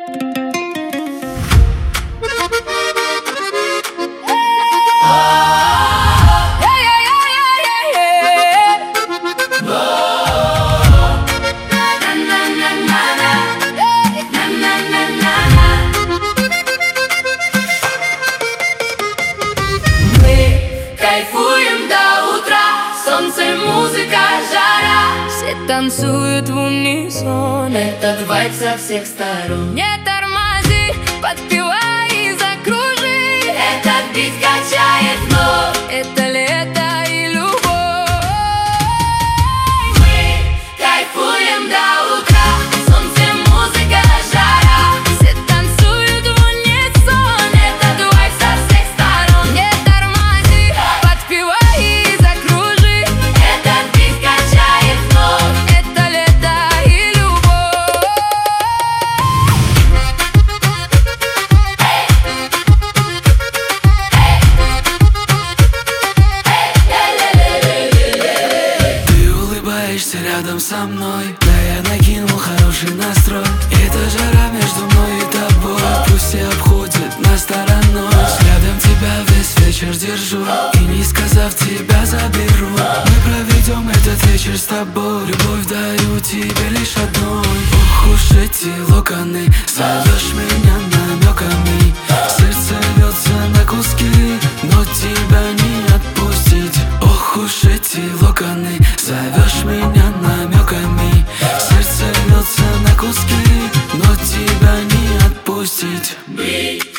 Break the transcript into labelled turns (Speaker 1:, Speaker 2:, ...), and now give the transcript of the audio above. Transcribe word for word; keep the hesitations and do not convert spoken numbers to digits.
Speaker 1: Кайфуем до утра, солнце, музыка, жара. Все танцуют в унисон, этот вайб со всех сторон. Не тормози, подпевай и закружи. Этот бит качает вновь, это лето и любовь. Мы кайфуем до утра, солнце, музыка, жара. Все танцуют в унисон, этот вайб со всех сторон. Не тормози, подпевай и закружи. Этот бит качает вновь, это лето и любовь.
Speaker 2: Ты улыбаешься рядом со мной, да я накинул хороший настрой. Эта жара между мной и тобой, пусть все обходят нас стороной. Взглядом тебя весь вечер держу, и не сказав тебя заберу. Мы проведем этот вечер с тобой, любовь даю тебе лишь одной. Ох уж эти локоны, зовешь меня намеками. Сердце рвется на куски, но тебя не отпустить. Ох уж эти локоны, зовешь меня намеками. Сердце рвется на куски, но тебя не отпустить.